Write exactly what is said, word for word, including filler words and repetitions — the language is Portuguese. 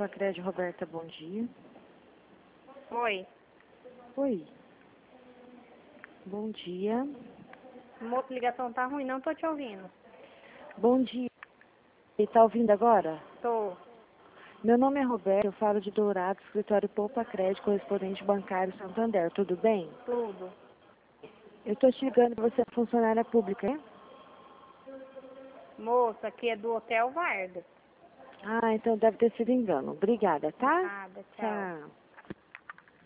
Poupa Crédito, Roberta, bom dia. Oi. Oi. Bom dia. Moço, a ligação tá ruim, não tô te ouvindo. Bom dia. Você está ouvindo agora? Tô. Meu nome é Roberta, eu falo de Dourado, escritório Poupa Crédito, correspondente bancário Santander. Tudo bem? Tudo. Eu estou te ligando para você é funcionária pública, né? Moça, aqui é do Hotel Vargas. Ah, então deve ter sido engano. Obrigada, tá? Nada, tchau. Tchau.